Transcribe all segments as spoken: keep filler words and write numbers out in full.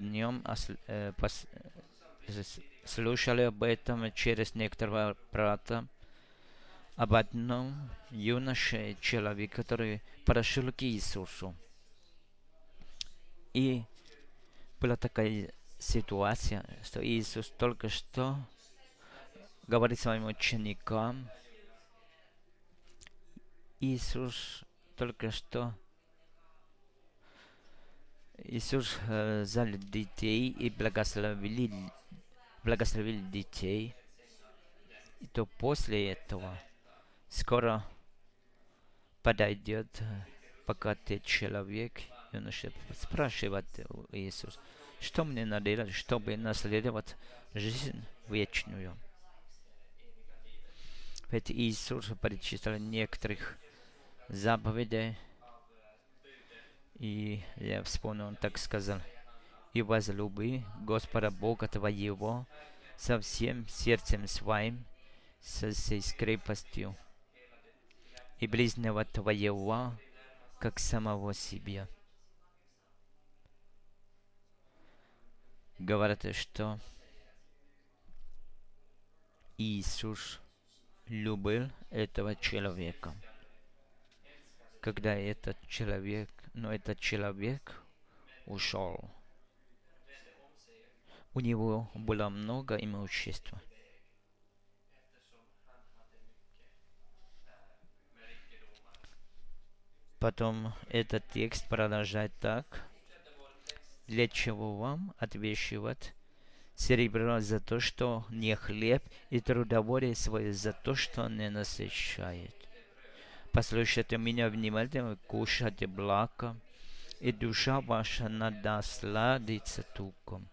днем слушали об этом через некоторого брата, об одном юноше человеке, который подошел к Иисусу. И была такая ситуация, что Иисус только что говорит своим ученикам, Иисус только что Иисус э, взял детей и благословил, благословил детей. И то после этого скоро подойдет богатый человек, юноша спрашивает у Иисуса, что мне надо делать, чтобы наследовать жизнь вечную. Ведь Иисус перечислял некоторых заповедей, и я вспомнил, он так сказал, «И возлюби Господа Бога твоего со всем сердцем своим, со всей скрепостью, и ближнего твоего, как самого себя». Говорят, что Иисус любил этого человека. Когда этот человек, но этот человек ушел, у него было много имущества. Потом этот текст продолжает так. «Для чего вам отвешивать серебро за то, что не хлеб, и трудовое свое за то, что не насыщает? Послушайте меня внимательно, кушайте благо, и душа ваша насладится туком».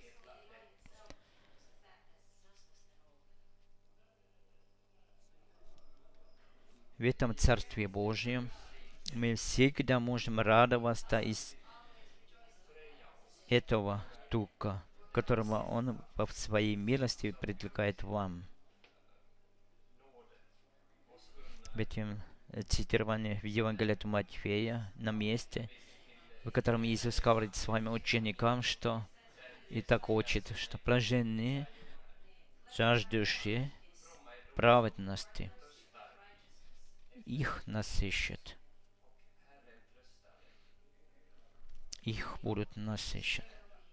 В этом Царстве Божьем мы всегда можем радоваться из этого тука, которого Он по своей милости предлагает вам. В этом цитировании в Евангелии от Матфея на месте, в котором Иисус говорит своим ученикам, что и так хочет, что блаженные, жаждущие праведности, их насыщат. Их будут насыщать.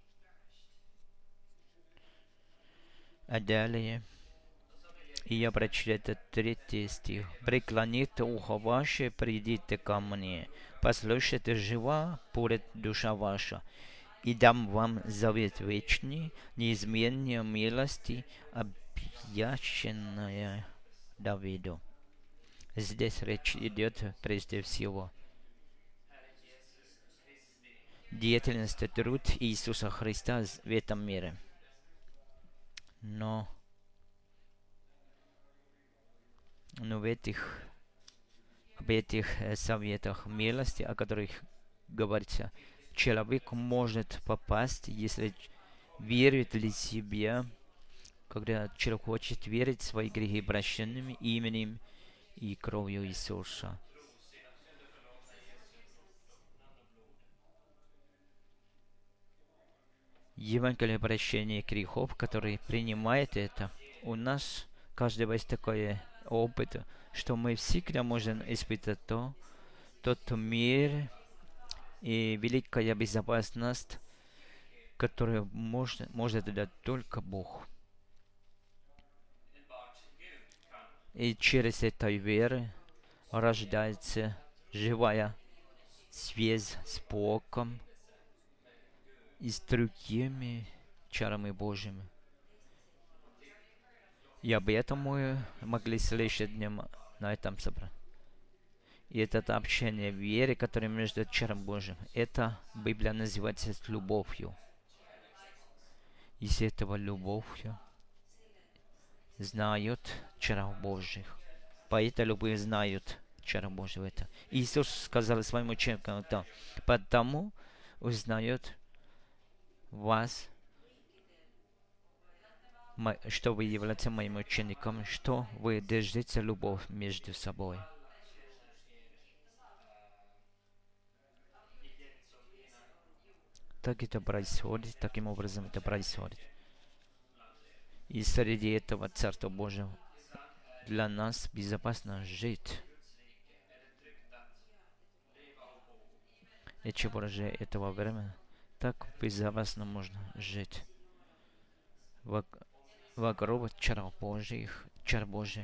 А далее, и я прочитаю этот третий стих. «Преклоните ухо ваше, придите ко мне, послушайте, жива будет душа ваша, и дам вам завет вечный, неизменные милости, обещанная Давиду». Здесь речь идет прежде всего деятельность, труд Иисуса Христа в этом мире. Но, но в этих, об этих советах милости, о которых говорится, человек может попасть, если верит ли себе, когда человек хочет верить в свои грехи прощенными именем и кровью Иисуса. Евангелие прощения грехов, который принимает это, у нас каждого есть такой опыт, что мы всегда можем испытать то, тот мир и великая безопасность, которую может, может дать только Бог. И через эту веру рождается живая связь с Богом и с другими чарами Божьими. И об этом мы могли слышать днем на этом собрании. И это общение веры, которое между чаром Божьим, это Библия называется любовью. И с этого любовью знают чаров Божьих. По этой любви знают чаров Божьих. Это. Иисус сказал своим ученикам, потому узнают вас, что вы являетесь моим учеником, что вы держите любовь между собой. Так это происходит, таким образом это происходит. И среди этого Царства Божьего для нас безопасно жить. И чего же этого времени так безопасно можно жить. Вок- Вокруг чар Божьих, чар Божий.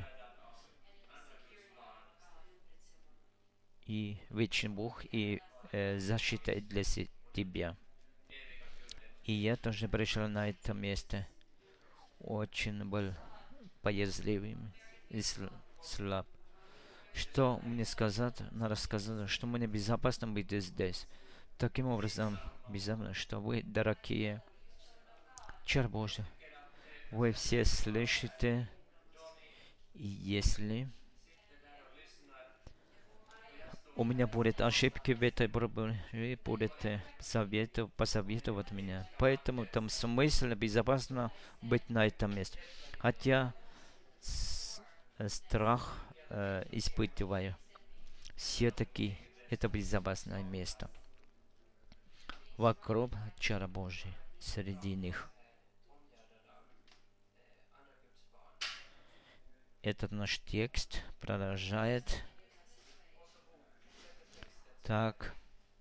И вечный Бог, и э, защита для се- тебя. И я тоже пришел на это место. Очень был боязливым и сл- слаб. Что мне сказать? Надо сказать, что мне безопасно быть здесь. Таким образом, безопасно, что вы, дорогие, чар Божий, вы все слышите, и если у меня будет ошибки в этой борьбе, вы будете советов, посоветовать меня. Поэтому там смысл безопасно быть на этом месте. Хотя с- э, страх э, испытываю. Все-таки это безопасное место. Вокруг чара Божий среди них. Этот наш текст продолжает так,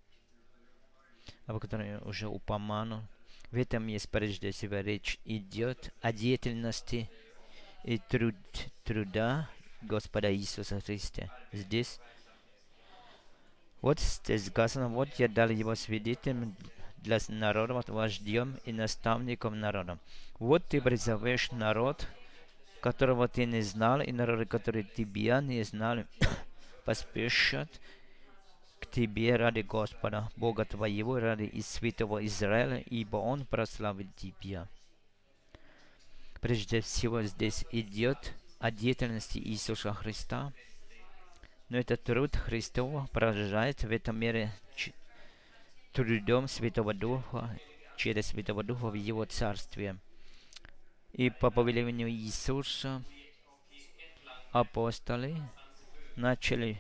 об котором я уже упомянул. В этом есть прежде всего речь идет о деятельности и труд, труда Господа Иисуса Христа. Здесь, вот здесь сказано, вот я дал его свидетелем для народа, вождем и наставником народа. Вот ты призовешь народ, которого ты не знал, и народ, который тебя не знал, поспешат к тебе ради Господа, Бога твоего, ради и святого Израиля, ибо Он прославит тебя. Прежде всего здесь идет о деятельности Иисуса Христа, но этот труд Христова продолжает в этом мире трудом Святого Духа, через Святого Духа в Его Царстве. И по повелению Иисуса апостолы начали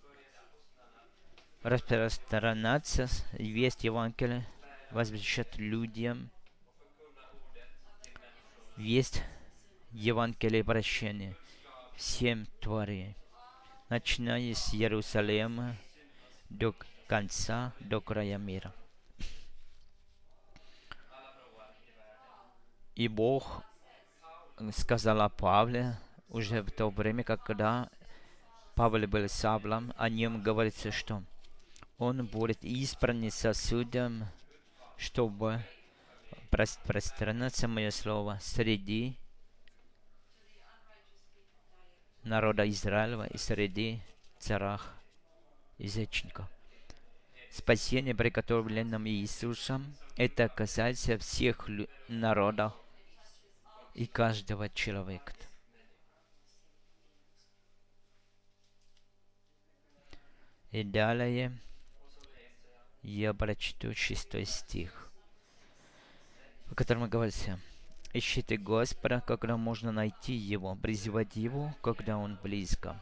распространяться, весть Евангелия, возвещать людям весть Евангелия прощения всем тварям, начиная с Иерусалима до конца, до края мира. И Бог сказал о Павле уже в то время, когда Павел был Савлом, о нем говорится, что он будет избран сосудом, чтобы распространяться мое слово среди народа Израилева и среди царах язычников. Спасение, приготовленное Иисусом, это касается всех народов и каждого человека. И далее я прочту шестой стих, в котором говорится: «Ищите Господа, когда можно найти Его, призывать Его, когда Он близко».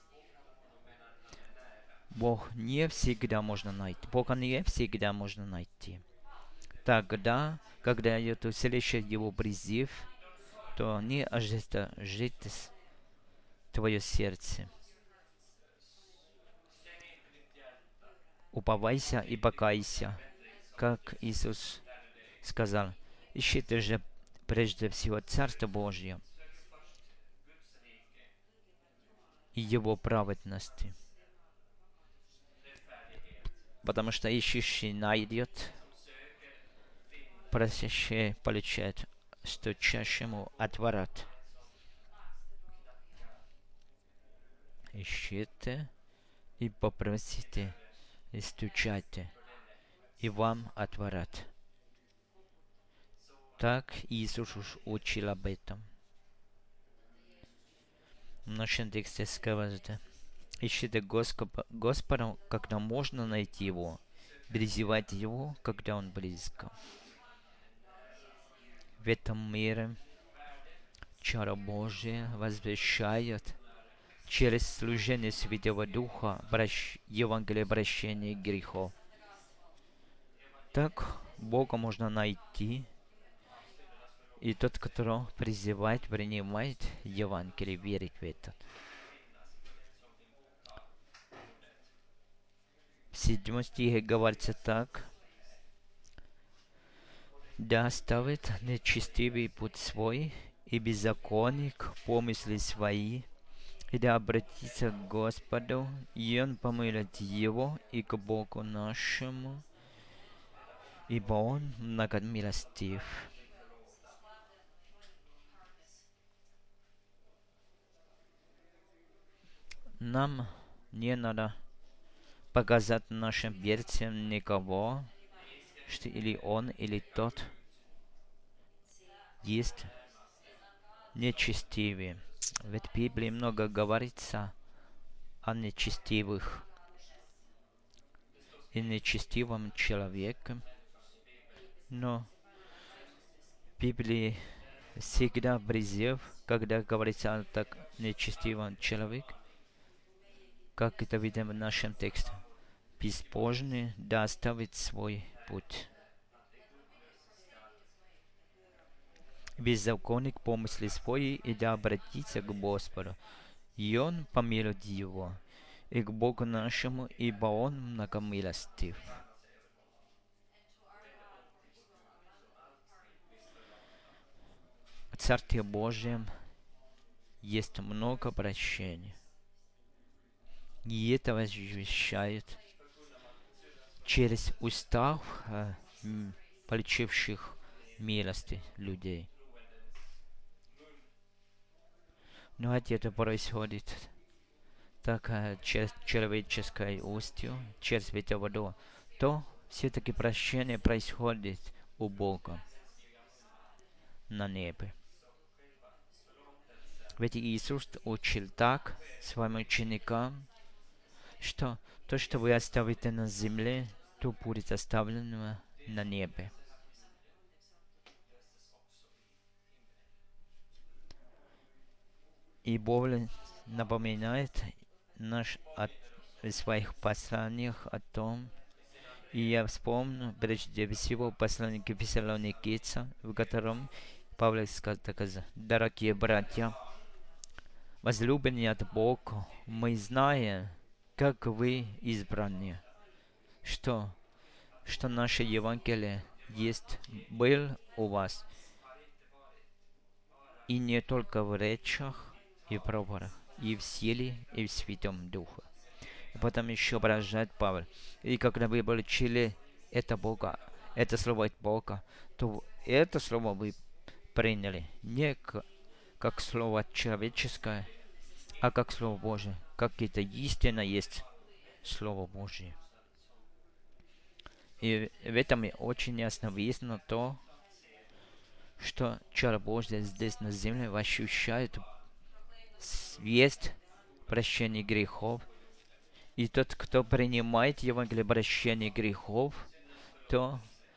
Бог не всегда можно найти. Бога не всегда можно найти. Тогда, когда идет услышать Его призыв, то не ожесточит твое сердце. Уповайся и покайся, как Иисус сказал: ищите же прежде всего Царство Божье и Его праведности. Потому что ищущий найдет, просящий получает, стучащему отворот. Ищите и попросите, и стучайте, и вам отворот. Так Иисус уж учил об этом. В нашем тексте сказано: ищите Господа, когда можно найти Его, призывать Его, когда Он близко. В этом мире чара Божия возвещает через служение Святого Духа Евангелие прощения грехов. Так Бога можно найти, и тот, кто призывает, принимает Евангелие, верит в это. В седьмом стихе говорится так: «Да оставит нечестивый путь свой, и беззаконник помысли свои, и да обратится к Господу, и Он помилует его, и к Богу нашему, ибо Он многомилостив». Нам не надо показать нашим перцем никого, что или он, или тот есть нечестивый. Ведь в Библии много говорится о нечестивых и нечестивом человеке, но в Библии всегда призыв, когда говорится о так нечестивом человеке, как это видим в нашем тексте: «Безбожный да оставит свой путь». Беззаконник помысли свои, и да обратится к Господу, и Он помилует его, и к Богу нашему, ибо Он многомилостив. В Царстве Божьем есть много прощения, и это возвещают через устав э, получивших милости людей. Но это происходит так э, через человеческое устье, через Святого Духа, то все-таки прощение происходит у Бога на небе. Ведь Иисус учил так своим ученикам, что то, что вы оставите на земле, то будет оставлено на небе. И Бог напоминает наш от, в своих посланиях о том, и я вспомню прежде всего послание к Фессалоникийцам, в котором Павел сказал: «Дорогие братья, возлюбленные от Бога, мы знаем, как вы избранные, что, что наше Евангелие есть, был у вас, и не только в речах и проговорах, и в силе, и в Святом Духе». И потом еще продолжает Павел: «И когда вы получили это Бога, это слово от Бога, то это слово вы приняли не как слово человеческое, а как Слово Божие, как это истинно есть Слово Божие». И в этом очень ясно видно то, что Человек Божий здесь на земле ощущает весть прощения грехов. И тот, кто принимает Евангелие прощения грехов, то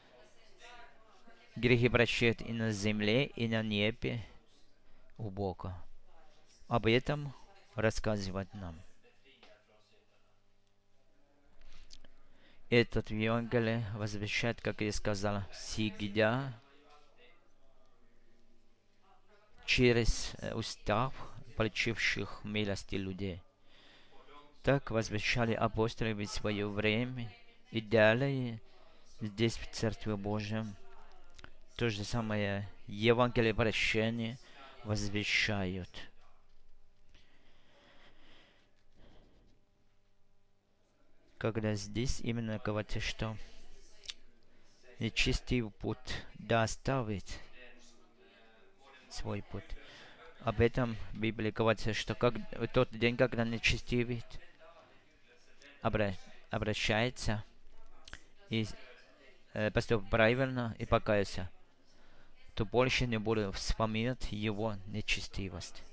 грехи прощают и на земле, и на небе у Бога. Об этом рассказывает нам этот Евангелие возвещает, как я сказал, всегда через устав получивших милости людей. Так возвещали апостолы в свое время, и далее здесь в Церкви Божьем то же самое Евангелие прощения возвещают. Когда здесь именно говорится, что нечестивый путь да оставит свой путь. Об этом в Библии говорится, что как, в тот день, когда нечестивый обра- обращается и э, поступит правильно и покается, то больше не будет вспоминать его нечестивость.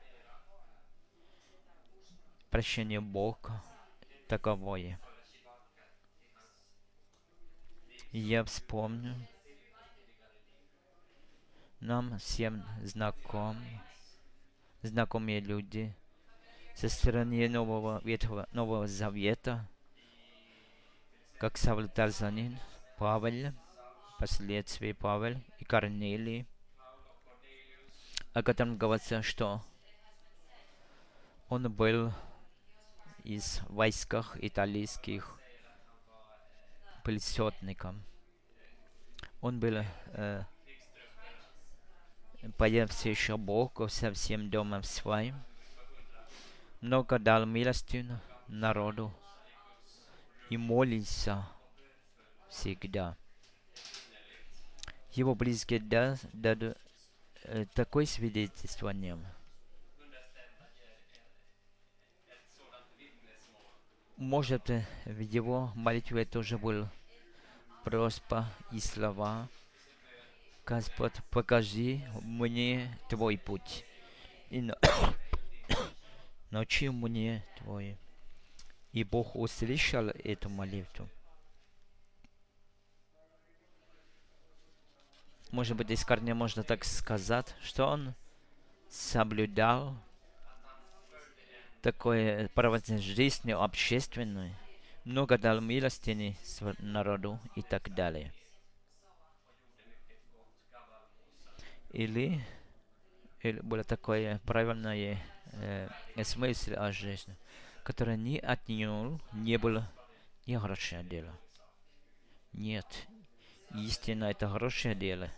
Прощение Бога таковое. Я вспомню, нам всем знаком, знакомые люди со стороны Нового Ветхого Нового Завета, как Савл Тарзанин, Павел, впоследствии Павел и Корнилий, о котором говорится, что он был из войсках итальянских присотником. Он был э, появился еще Богу со всем домом своим, много дал милости народу и молился всегда. Его близкие да, дадут э, такое свидетельство о нем. Может, в его молитве тоже был просьба и слова: «Господь, покажи мне Твой путь и на... научи мне Твой». И Бог услышал эту молитву. Может быть, из корня можно так сказать, что он соблюдал такое праведность жизни общественной, много дал милостыни народу и так далее. Или, или было такое правильное э, смысл о жизни, которое не отнял, не было не хорошее дело. Нет, истинно это хорошее дело.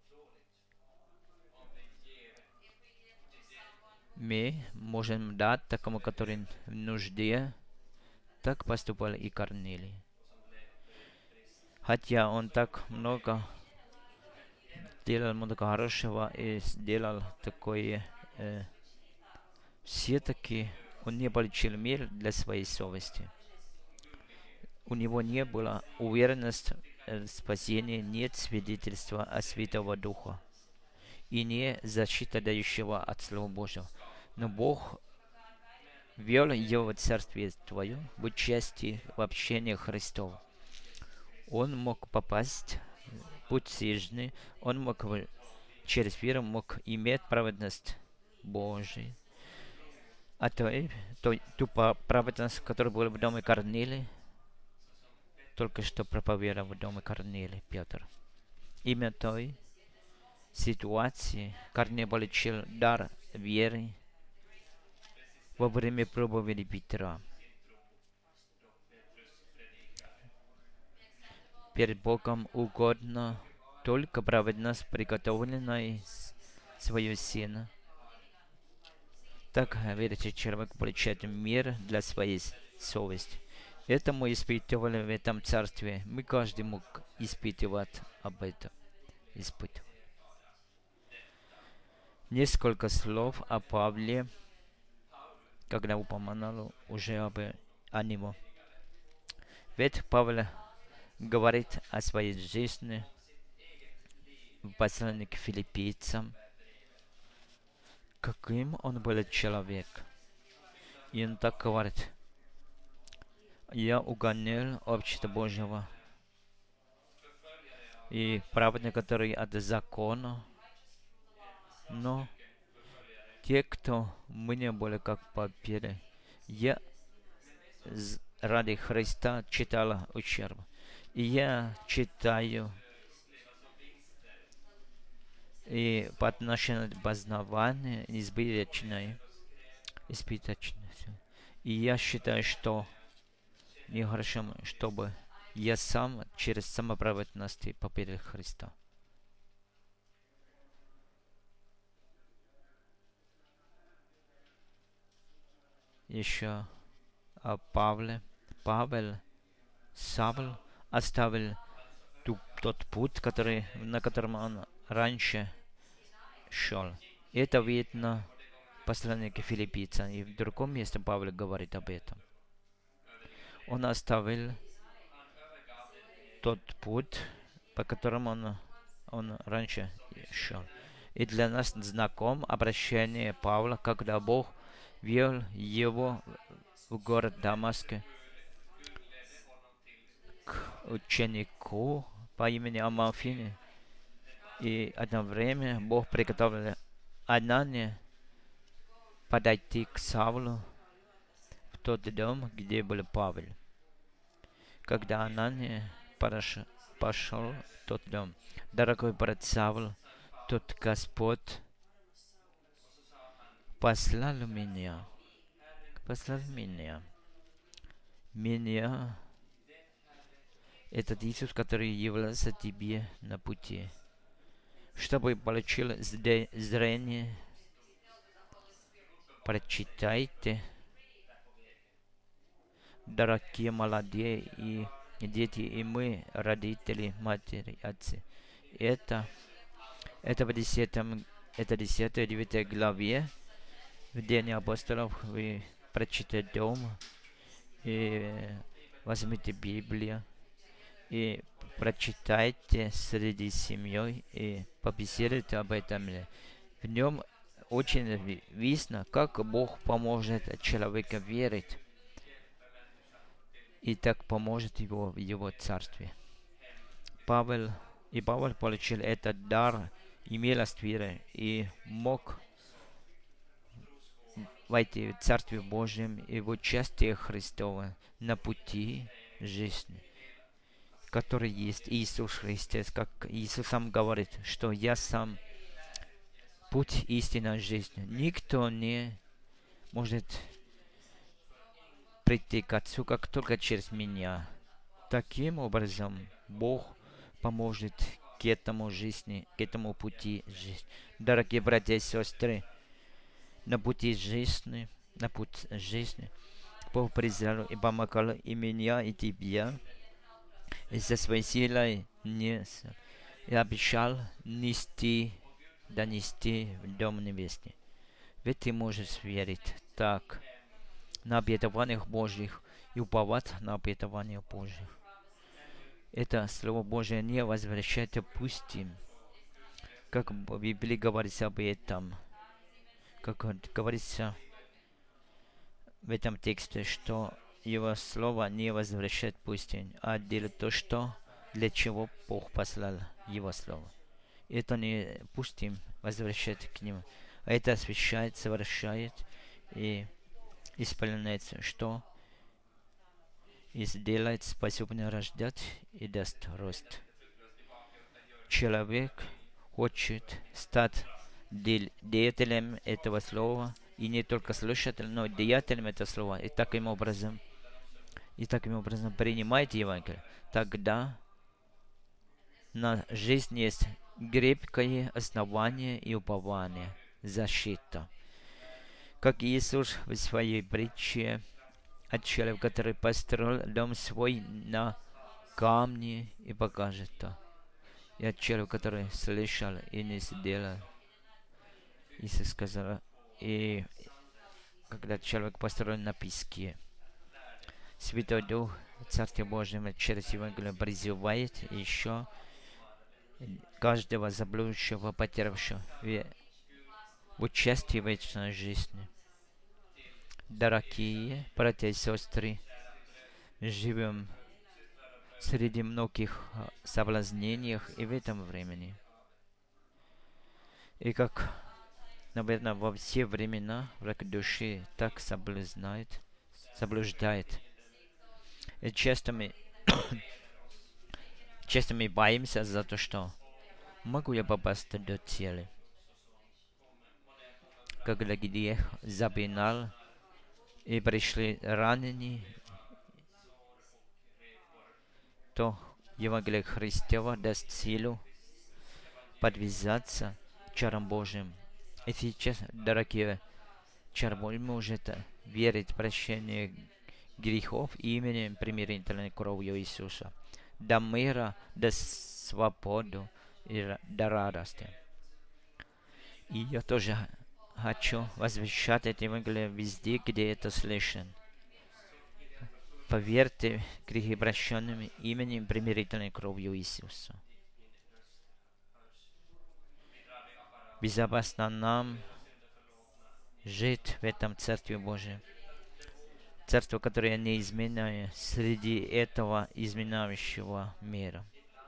Мы можем дать такому, который в нужде. Так поступал и Корнилий. Хотя он так много делал много хорошего и сделал такое, э, все-таки он не получил мир для своей совести. У него не было уверенности в спасении, нет свидетельства о Святого Духа и не защита дающего от Слова Божьего. Но Бог вел его в Царствие Твое в участии в общении Христова. Он мог попасть в путь жизни, он мог через веру мог иметь праведность Божию. А то, то, ту праведность, которая была в доме Корнилия, только что проповедовал в доме Корнилия Петр. Именно той ситуации Корнилий получил дар веры во время проповеди Петра. Перед Богом угодно только праведность, приготовленная свою Сына. Так верующий человек получает мир для своей совести. Это мы испытывали в этом царстве. Мы каждый мог испытывать об этом. Испытывать. Несколько слов о Павле, когда упомянул уже об о него. Ведь Павел говорит о своей жизни в послании к филиппийцам, каким он был человек. И он так говорит: «Я угонял общество Божьего, и праведные, которые от закона, но те, кто мне были как победы, я ради Христа читал ущерб. И я читаю и по отношению к познаванию избыточное, избыточное. И я считаю, что нехорошо, чтобы я сам через самоправедность победил Христа». Еще о Павле. Павел, Савл оставил ту, тот путь, который, на котором он раньше шел. Это видно в послании к филиппийцам. И в другом месте Павел говорит об этом. Он оставил тот путь, по которому он, он раньше шел. И для нас знаком обращение Павла, когда Бог вел его в город Дамаск к ученику по имени Амафине. И одно время Бог приготовил Анане подойти к Савлу в тот дом, где был Павел. Когда Анания подошел, пошел в тот дом. Дорогой брат Савл, тот Господь послал меня, послал меня. Меня, этот Иисус, который являлся тебе на пути, чтобы получил зрение. Прочитайте, дорогие молодые и дети, и мы, родители, матери, отцы. Это, это в десятом, это десятой, девятой главе, в День апостолов, вы прочитайте дома, и возьмите Библию, и прочитайте среди семьей, и побеседуйте об этом. В нем очень видно, как Бог поможет человеку верить, и так поможет его в его царстве. Павел и Павел получил этот дар и милость веры, и мог войти в Царствие Божьем и в участие Христова на пути жизни, который есть Иисус Христос, как Иисус сам говорит, что я сам путь, истина, жизнь. Никто не может прийти к Отцу, как только через меня. Таким образом, Бог поможет к этому жизни, к этому пути жизни. Дорогие братья и сестры, на пути жизни, на путь жизни, Бог призвал и помогал и меня, и тебя, и со своей силой нес, и обещал нести, донести в Дом Небесный. Ведь ты можешь верить так на обетованиях Божьих и уповать на обетования Божьих. Это Слово Божие не возвращается пустым. Как в Библии говорится об этом, как говорится в этом тексте, что Его Слово не возвращает пустым, а делает то, что для чего Бог послал Его Слово. Это не пустым возвращает к Нему, а это освещает, совершает и исполняется, что и сделает способным рождать и даст рост. Человек хочет стать деятелем этого слова, и не только слушателем, но деятелем этого слова. И таким образом, и таким образом принимайте Евангелие. Тогда на жизнь есть крепкое основание и упование, защита. Как Иисус в своей притче о человеке, который построил дом свой на камне, и покажет то. И от человека, который слышал и не сделал. Иисус сказал, и когда человек построен на песке, Святой Дух, Царствие Божие через Евангелие призывает еще каждого заблудшего, потерявшего в участии в вечной жизни. Дорогие братья и сестры, живем среди многих соблазнениях и в этом времени. И как, наверное, во все времена враг души так соблазняет, заблуждает. И часто мы, часто мы боимся за то, что могу я попасть до цели. Когда грех запинал, и пришли ранения, то Евангелие Христова даст силу подвязаться чарам Божьим. И сейчас, дорогие, чар Божий может верить в прощение грехов именем примирительной кровью Иисуса. До мира, до свободы и до радости. И я тоже хочу возвещать это Евангелие везде, где это слышно. Поверьте грехи прощенным именем примирительной кровью Иисуса. Безопасно нам жить в этом Царстве Божьем. Царство, которое неизменное среди этого изменяющего мира.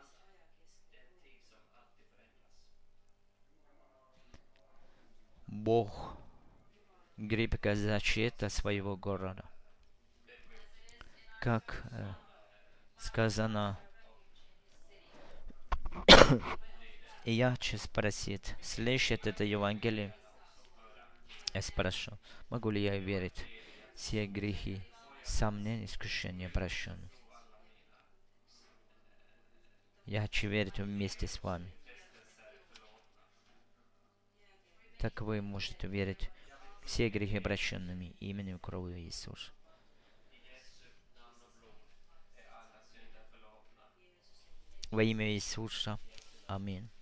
Бог крепкая защита своего города. Как э, сказано И я хочу спросить, слышит это Евангелие? Я спрошу, могу ли я верить все грехи, сомнения, искушения прощены? Я хочу верить вместе с вами. Так вы можете верить все грехи прощенными именем крови Иисуса. Во имя Иисуса. Аминь.